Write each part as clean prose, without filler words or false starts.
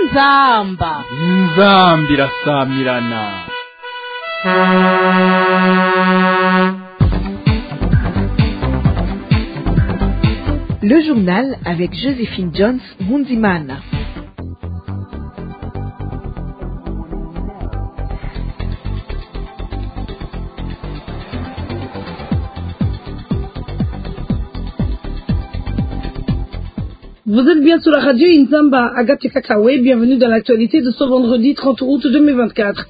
inzamba irasamirana. Le journal avec Joséphine Jones Munzimana. Vous êtes bien sur la radio Inzamba Agati Kakawe, bienvenue dans l'actualité de ce vendredi 30 août 2024.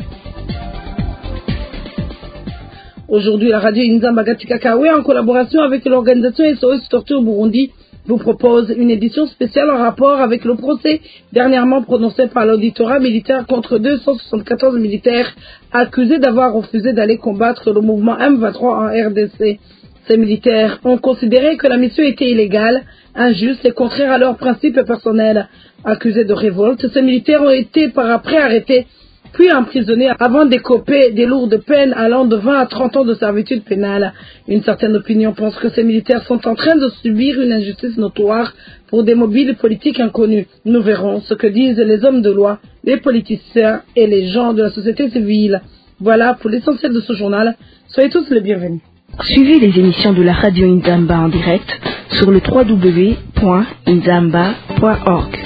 Aujourd'hui, la radio Inzamba Agati Kakawe, en collaboration avec l'organisation SOS Torture Burundi, vous propose une édition spéciale en rapport avec le procès dernièrement prononcé par l'auditorat militaire contre 274 militaires accusés d'avoir refusé d'aller combattre le mouvement M23 en RDC. Ces militaires ont considéré que la mission était illégale, injuste et contraire à leurs principes personnels. Accusés de révolte, ces militaires ont été par après arrêtés, puis emprisonnés avant d'écoper des lourdes peines allant de 20 à 30 ans de servitude pénale. Une certaine opinion pense que ces militaires sont en train de subir une injustice notoire pour des mobiles politiques inconnus. Nous verrons ce que disent les hommes de loi, les politiciens et les gens de la société civile. Voilà pour l'essentiel de ce journal. Soyez tous les bienvenus. Suivez les émissions de la radio Inzamba en direct sur le www.inzamba.org.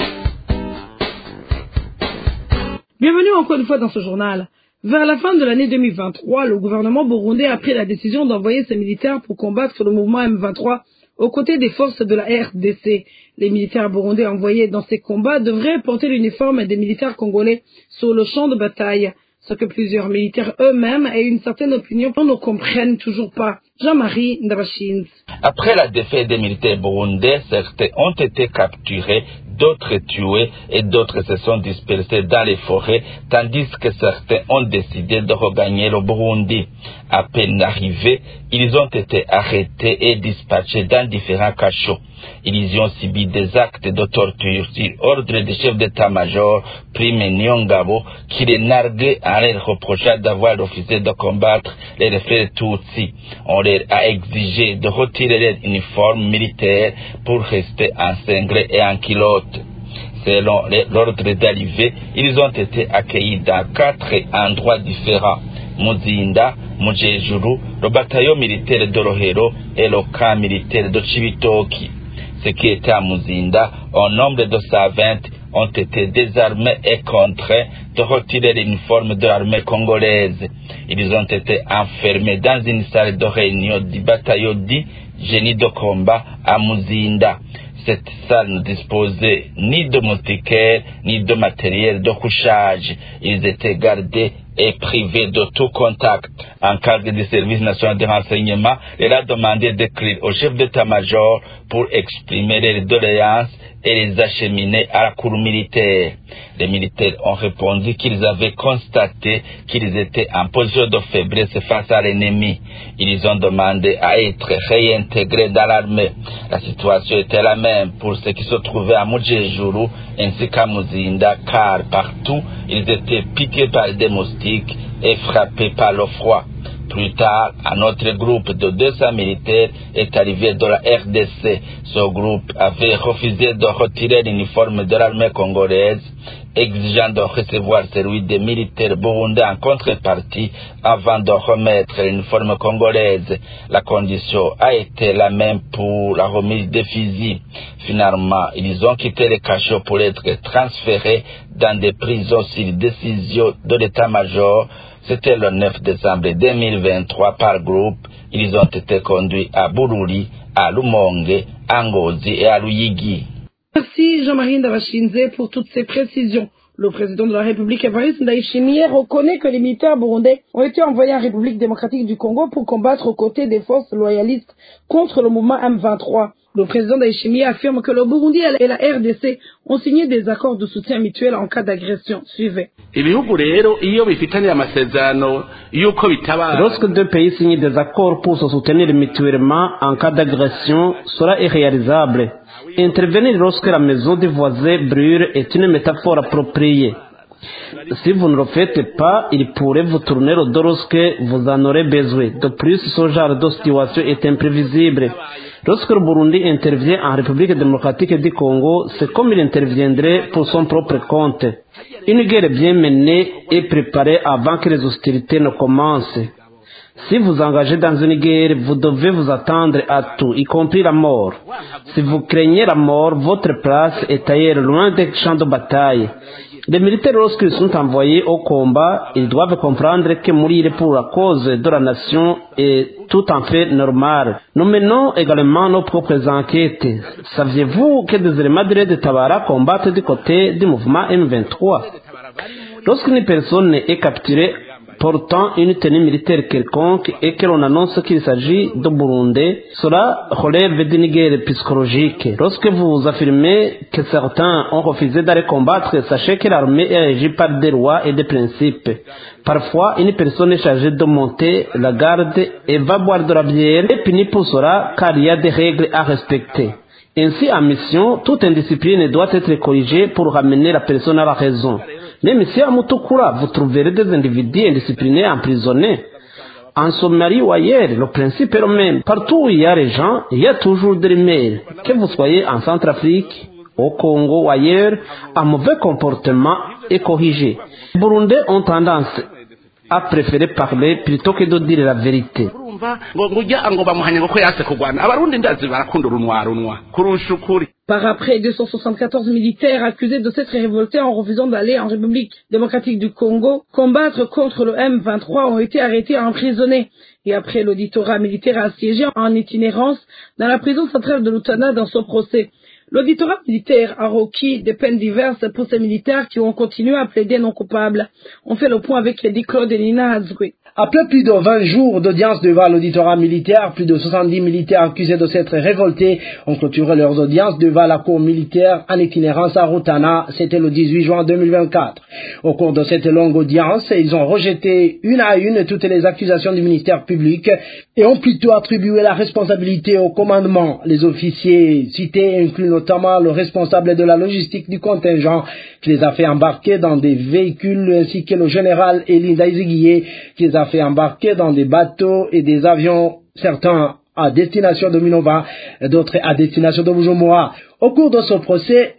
Bienvenue encore une fois dans ce journal. Vers la fin de l'année 2023, le gouvernement burundais a pris la décision d'envoyer ses militaires pour combattre le mouvement M23 aux côtés des forces de la RDC. Les militaires burundais envoyés dans ces combats devraient porter l'uniforme des militaires congolais sur le champ de bataille. Ce que plusieurs militaires eux-mêmes et une certaine opinion ne comprennent toujours pas. Jean-Marie Ndabashins. Après la défaite des militaires burundais, certains ont été capturés, d'autres tués et d'autres se sont dispersés dans les forêts, tandis que certains ont décidé de regagner le Burundi. À peine arrivés, ils ont été arrêtés et dispatchés dans différents cachots. Ils y ont subi des actes de torture sur ordre du chef d'état-major, Prime Nyongabo, qui les narguait en leur reprochant d'avoir refusé de combattre les frères Tutsi. On leur a exigé de retirer leur uniforme militaire pour rester en cingles et en culottes. Selon l'ordre d'arrivée, ils ont été accueillis dans 4 endroits différents: Muzinda, Mujejuru, le bataillon militaire de Rohero et le camp militaire de Chibitoki. Ceux qui étaient à Muzinda, au nombre de 120, ont été désarmés et contraints de retirer l'uniforme de l'armée congolaise. Ils ont été enfermés dans une salle de réunion du bataillon dit génie de combat à Muzinda. Cette salle ne disposait ni de moustiquaires, ni de matériel de couchage. Ils étaient gardés et privés de tout contact. En cadre du service national de renseignement, il a demandé d'écrire au chef d'état-major pour exprimer leurs doléances et les acheminer à la cour militaire. Les militaires ont répondu qu'ils avaient constaté qu'ils étaient en position de faiblesse face à l'ennemi. Ils ont demandé à être réintégrés dans l'armée. La situation était la même pour ceux qui se trouvaient à Mujejuru ainsi qu'à Muzinda, car partout ils étaient piqués par des moustiques et frappés par le froid. Plus tard, un autre groupe de 200 militaires est arrivé de la RDC. Ce groupe avait refusé de retirer l'uniforme de l'armée congolaise, exigeant de recevoir celui des militaires burundais en contrepartie avant de remettre l'uniforme congolaise. La condition a été la même pour la remise des fusils. Finalement, ils ont quitté les cachots pour être transférés dans des prisons sur décision de l'état-major. C'était le 9 décembre 2023 par groupe. Ils ont été conduits à Bururi, à Lumonge, à Ngozi et à Luyigi. Merci Jean-Marie Ndabashinze pour toutes ces précisions. Le président de la République, Evariste Ndayishimiye, reconnaît que les militaires burundais ont été envoyés en République démocratique du Congo pour combattre aux côtés des forces loyalistes contre le mouvement M23. Le président Ndayishimiye affirme que le Burundi et la RDC ont signé des accords de soutien mutuel en cas d'agression. Suivez. Lorsque deux pays signent des accords pour se soutenir mutuellement en cas d'agression, cela est réalisable. Intervenir lorsque la maison des voisins brûle est une métaphore appropriée. Si vous ne le faites pas, il pourrait vous tourner le dos lorsque vous en aurez besoin. De plus, ce genre de situation est imprévisible. Lorsque le Burundi intervient en République démocratique du Congo, c'est comme il interviendrait pour son propre compte. Une guerre bien menée est préparée avant que les hostilités ne commencent. Si vous engagez dans une guerre, vous devez vous attendre à tout, y compris la mort. Si vous craignez la mort, votre place est ailleurs, loin des champs de bataille. Les militaires, lorsqu'ils sont envoyés au combat, ils doivent comprendre que mourir pour la cause de la nation est tout à fait normal. Nous menons également nos propres enquêtes. Saviez-vous que des éléments de l'aide Tabara combattent du côté du mouvement M23? Lorsqu'une personne est capturée portant une tenue militaire quelconque et que l'on annonce qu'il s'agit de Burundais, cela relève d'une guerre psychologique. Lorsque vous affirmez que certains ont refusé d'aller combattre, sachez que l'armée est régie par des lois et des principes. Parfois, une personne est chargée de monter la garde et va boire de la bière et punit pour cela car il y a des règles à respecter. Ainsi, en mission, toute indiscipline doit être corrigée pour ramener la personne à la raison. Même si à Moutoukura, vous trouverez des individus indisciplinés emprisonnés. En Somalie ou ailleurs, le principe est le même. Partout où il y a les gens, il y a toujours des rebelles. Que vous soyez en Centrafrique, au Congo ou ailleurs, un mauvais comportement est corrigé. Les Burundais ont tendance à préférer parler plutôt que de dire la vérité. Par après, 274 militaires accusés de s'être révoltés en refusant d'aller en République démocratique du Congo combattre contre le M23 ont été arrêtés et emprisonnés. Et après, l'auditorat militaire a siégé en itinérance dans la prison centrale de l'Outana dans son procès. L'auditorat militaire a requis des peines diverses pour ces militaires qui ont continué à plaider non coupables. On fait le point avec Lady Claude et Nina Hazoué. Après plus de 20 jours d'audience devant l'auditorat militaire, plus de 70 militaires accusés de s'être révoltés ont clôturé leurs audiences devant la cour militaire en itinérance à Rutana. C'était le 18 juin 2024. Au cours de cette longue audience, ils ont rejeté une à une toutes les accusations du ministère public et ont plutôt attribué la responsabilité au commandement. Les officiers cités incluent notamment le responsable de la logistique du contingent qui les a fait embarquer dans des véhicules ainsi que le général Elie Daiziguié qui les a fait embarquer dans des bateaux et des avions, certains à destination de Minova et d'autres à destination de Bujumbura. Au cours de ce procès,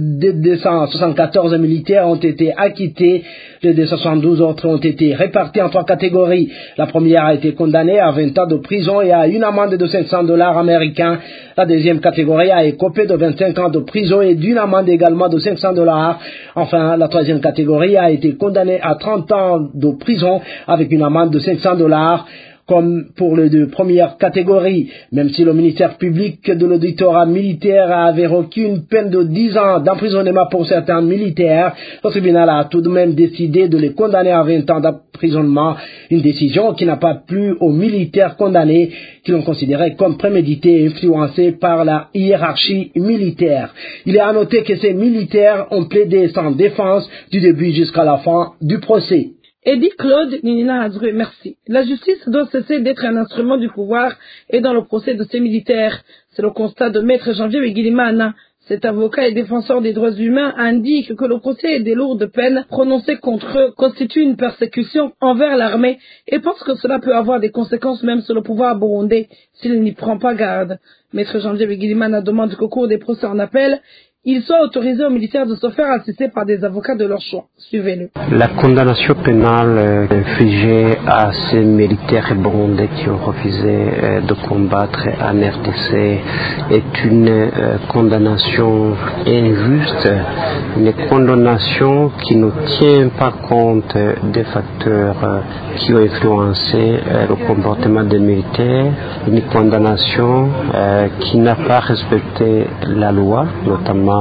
274 militaires ont été acquittés, les 272 autres ont été répartis en 3 catégories. La première a été condamnée à 20 ans de prison et à une amende de $500 américains. La deuxième catégorie a écopé de 25 ans de prison et d'une amende également de $500. Enfin, la troisième catégorie a été condamnée à 30 ans de prison avec une amende de $500. Comme pour les deux premières catégories, même si le ministère public de l'auditorat militaire avait requis une peine de 10 ans d'emprisonnement pour certains militaires, le tribunal a tout de même décidé de les condamner à 20 ans d'emprisonnement, une décision qui n'a pas plu aux militaires condamnés, qui l'ont considéré comme prémédité et influencé par la hiérarchie militaire. Il est à noter que ces militaires ont plaidé sans défense du début jusqu'à la fin du procès. Eddie Claude Nina Hazoué, merci. La justice doit cesser d'être un instrument du pouvoir et dans le procès de ces militaires. C'est le constat de Maître Janvier Bigilimana. Cet avocat et défenseur des droits humains indique que le procès et des lourdes peines prononcées contre eux constituent une persécution envers l'armée et pense que cela peut avoir des conséquences même sur le pouvoir burundais s'il n'y prend pas garde. Maître Janvier Bigilimana demande qu'au cours des procès en appel, il soit autorisé aux militaires de se faire assister par des avocats de leur choix. Suivez-le. La condamnation pénale infligée à ces militaires burundais qui ont refusé de combattre en RDC est une condamnation injuste, une condamnation qui ne tient pas compte des facteurs qui ont influencé le comportement des militaires, une condamnation qui n'a pas respecté la loi, notamment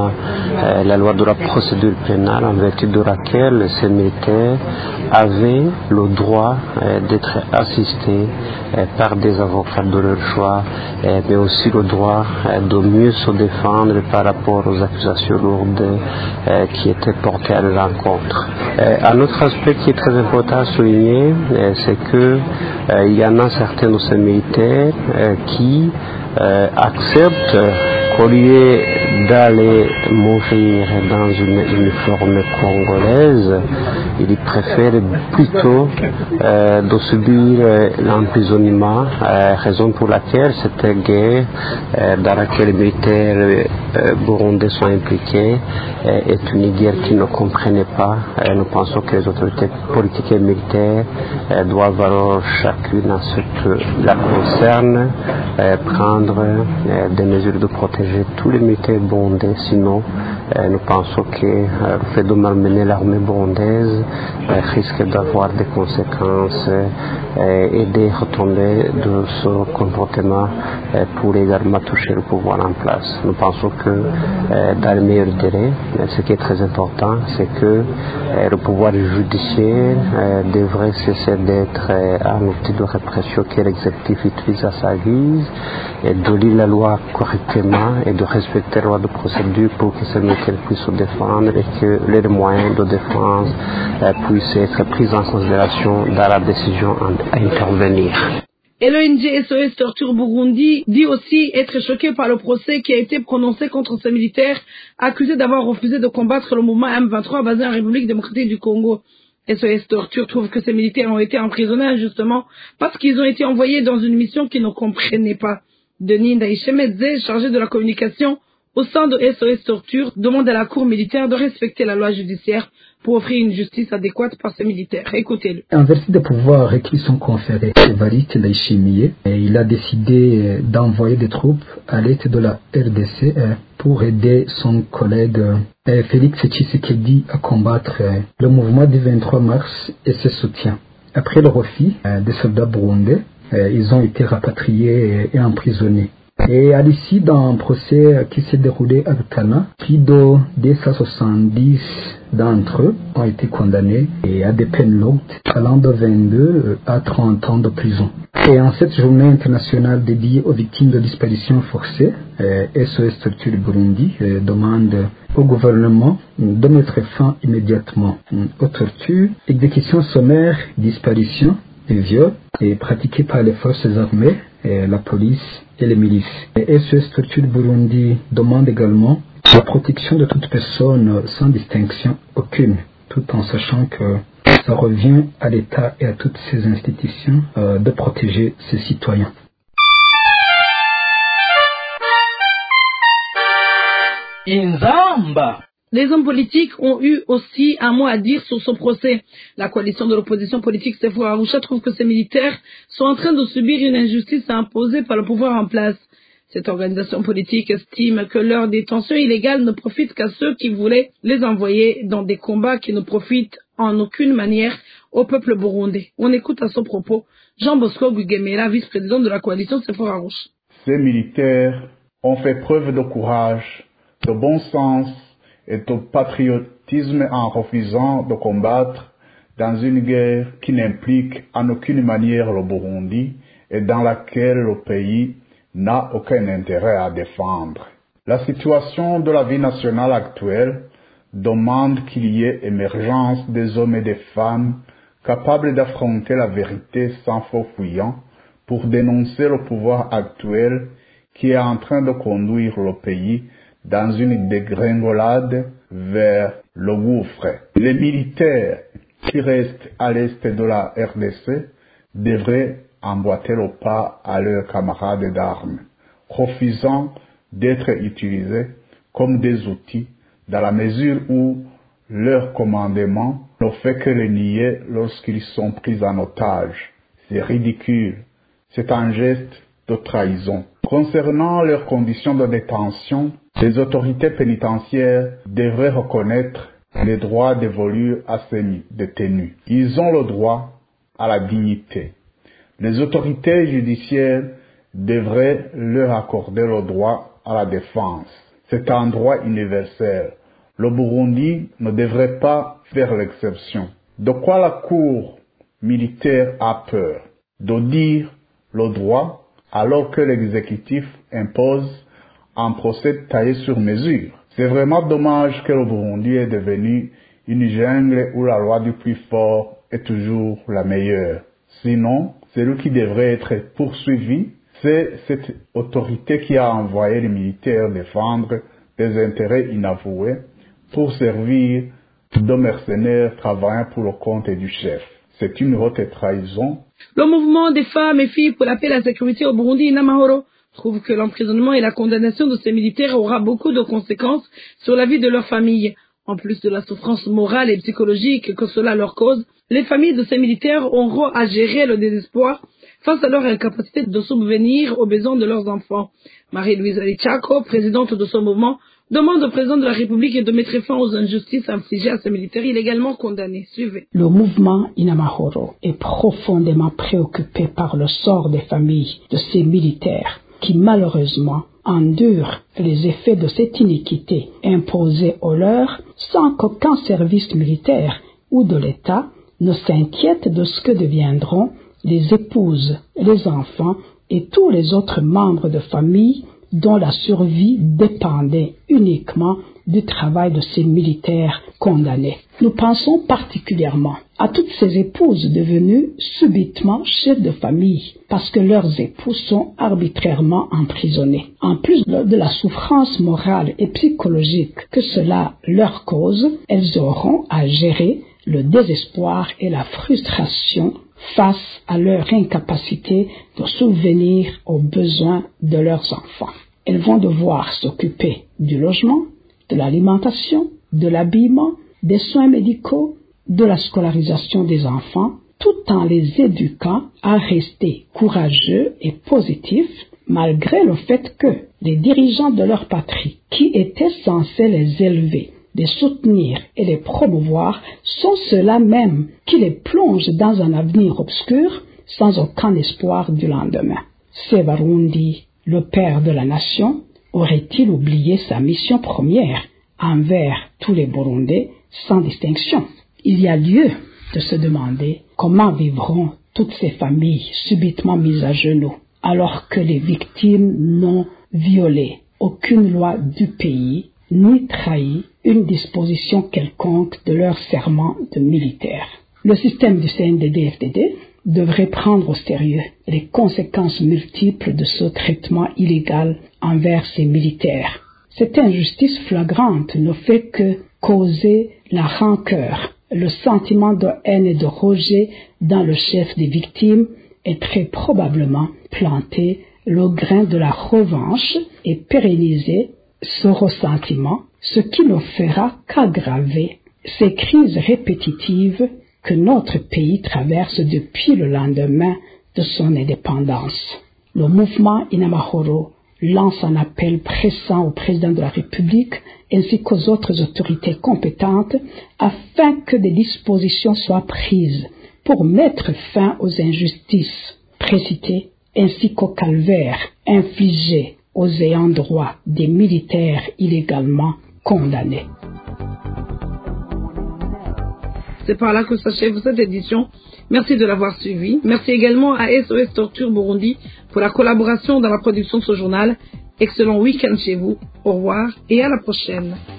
la loi de la procédure pénale en vertu de laquelle ces militaires avaient le droit d'être assistés par des avocats de leur choix, mais aussi le droit de mieux se défendre par rapport aux accusations lourdes qui étaient portées à leur encontre. Un autre aspect qui est très important à souligner, c'est que il y en a certains de ces militaires qui acceptent qu'au lieu d'aller mourir dans une uniforme congolaise. Il préfère plutôt de subir l'emprisonnement, raison pour laquelle cette guerre dans laquelle les militaires burundais sont impliqués est une guerre qu'ils ne comprenaient pas. Nous pensons que les autorités politiques et militaires doivent alors chacune à ce que la concerne prendre des mesures de protéger tous les militaires burundais, sinon nous pensons que le fait de malmener l'armée burundaise risque d'avoir des conséquences et des retombées de ce comportement pour également toucher le pouvoir en place. Nous pensons que dans le meilleur délai, ce qui est très important, c'est que le pouvoir judiciaire devrait cesser d'être un outil de répression que l'exécutif utilise à sa guise, et de lire la loi correctement et de respecter la loi de procédure pour que ces militaires puissent se défendre et que les moyens de défense puissent être pris en considération dans la décision à intervenir. Et l'ONG SOS Torture Burundi dit aussi être choqué par le procès qui a été prononcé contre ces militaires accusés d'avoir refusé de combattre le mouvement M23 basé en République démocratique du Congo. SOS Torture trouve que ces militaires ont été emprisonnés injustement parce qu'ils ont été envoyés dans une mission qu'ils ne comprenaient pas. Denis Ndaïchemedze, chargé de la communication au sein de SOS Torture, demande à la Cour militaire de respecter la loi judiciaire pour offrir une justice adéquate par ces militaires. Écoutez-le. En vertu des pouvoirs qui sont conférés à Évariste Ndayishimiye, il a décidé d'envoyer des troupes à l'est de la RDC pour aider son collègue Félix Tshisekedi à combattre le mouvement du 23 mars et ses soutiens. Après le refus des soldats burundais, ils ont été rapatriés et emprisonnés. Et à l'issue d'un procès qui s'est déroulé à Rutana, plus de 270 d'entre eux ont été condamnés à des peines lourdes, allant de 22 à 30 ans de prison. Et en cette journée internationale dédiée aux victimes de disparition forcée, SOS Torture Burundi demande au gouvernement de mettre fin immédiatement aux tortures, exécutions sommaires, disparitions et viols pratiqués par les forces armées, la police et les milices. Et SOS Torture Burundi demande également la protection de toute personne sans distinction aucune, tout en sachant que ça revient à l'État et à toutes ses institutions de protéger ses citoyens. Inzamba. Les hommes politiques ont eu aussi un mot à dire sur ce procès. La coalition de l'opposition politique Sefour Arusha trouve que ces militaires sont en train de subir une injustice imposée par le pouvoir en place. Cette organisation politique estime que leur détention illégale ne profite qu'à ceux qui voulaient les envoyer dans des combats qui ne profitent en aucune manière au peuple burundais. On écoute à ce propos Jean Bosco Gugemera, vice-président de la coalition Sefour Arusha. Ces militaires ont fait preuve de courage, de bon sens et de patriotisme en refusant de combattre dans une guerre qui n'implique en aucune manière le Burundi et dans laquelle le pays n'a aucun intérêt à défendre. La situation de la vie nationale actuelle demande qu'il y ait émergence des hommes et des femmes capables d'affronter la vérité sans faux fuyant pour dénoncer le pouvoir actuel qui est en train de conduire le pays dans une dégringolade vers le gouffre. Les militaires qui restent à l'est de la RDC devraient emboîter le pas à leurs camarades d'armes, refusant d'être utilisés comme des outils dans la mesure où leur commandement ne fait que les nier lorsqu'ils sont pris en otage. C'est ridicule. C'est un geste de trahison. Concernant leurs conditions de détention, les autorités pénitentiaires devraient reconnaître les droits dévolus à ces détenus. Ils ont le droit à la dignité. Les autorités judiciaires devraient leur accorder le droit à la défense. C'est un droit universel. Le Burundi ne devrait pas faire l'exception. De quoi la Cour militaire a peur? De dire le droit alors que l'exécutif impose un procès taillé sur mesure. C'est vraiment dommage que le Burundi est devenu une jungle où la loi du plus fort est toujours la meilleure. Sinon, celui qui devrait être poursuivi, c'est cette autorité qui a envoyé les militaires défendre des intérêts inavoués pour servir de mercenaires travaillant pour le compte du chef. C'est une haute trahison. Le mouvement des femmes et filles pour la paix et la sécurité au Burundi, Inamahoro, trouve que l'emprisonnement et la condamnation de ces militaires aura beaucoup de conséquences sur la vie de leur famille. En plus de la souffrance morale et psychologique que cela leur cause, les familles de ces militaires auront à gérer le désespoir face à leur incapacité de subvenir aux besoins de leurs enfants. Marie-Louise Alichako, présidente de ce mouvement, demande au président de la République de mettre fin aux injustices infligées à ces militaires illégalement condamnés. Suivez. Le mouvement Inamahoro est profondément préoccupé par le sort des familles de ces militaires qui malheureusement endurent les effets de cette iniquité imposée aux leurs sans qu'aucun service militaire ou de l'État ne s'inquiète de ce que deviendront les épouses, les enfants et tous les autres membres de famille dont la survie dépendait uniquement du travail de ces militaires condamnés. Nous pensons particulièrement à toutes ces épouses devenues subitement chefs de famille parce que leurs époux sont arbitrairement emprisonnés. En plus de la souffrance morale et psychologique que cela leur cause, elles auront à gérer le désespoir et la frustration face à leur incapacité de subvenir aux besoins de leurs enfants. Elles vont devoir s'occuper du logement, de l'alimentation, de l'habillement, des soins médicaux, de la scolarisation des enfants, tout en les éduquant à rester courageux et positifs, malgré le fait que les dirigeants de leur patrie, qui étaient censés les élever, les soutenir et les promouvoir, sont ceux-là même qui les plongent dans un avenir obscur sans aucun espoir du lendemain. Sebarundi, le père de la nation, aurait-il oublié sa mission première envers tous les Burundais sans distinction? Il y a lieu de se demander comment vivront toutes ces familles subitement mises à genoux alors que les victimes n'ont violé aucune loi du pays ni trahi une disposition quelconque de leur serment de militaire. Le système du CNDD-FDD devrait prendre au sérieux les conséquences multiples de ce traitement illégal envers ces militaires. Cette injustice flagrante ne fait que causer la rancœur, le sentiment de haine et de rejet dans le chef des victimes et très probablement planter le grain de la revanche et pérenniser ce ressentiment, ce qui ne fera qu'aggraver ces crises répétitives que notre pays traverse depuis le lendemain de son indépendance. Le mouvement Inamahoro lance un appel pressant au président de la République ainsi qu'aux autres autorités compétentes afin que des dispositions soient prises pour mettre fin aux injustices précitées ainsi qu'au calvaire infligé aux ayants droit des militaires illégalement condamnés. C'est par là que s'achève cette édition. Merci de l'avoir suivi. Merci également à SOS Torture Burundi pour la collaboration dans la production de ce journal. Excellent week-end chez vous. Au revoir et à la prochaine.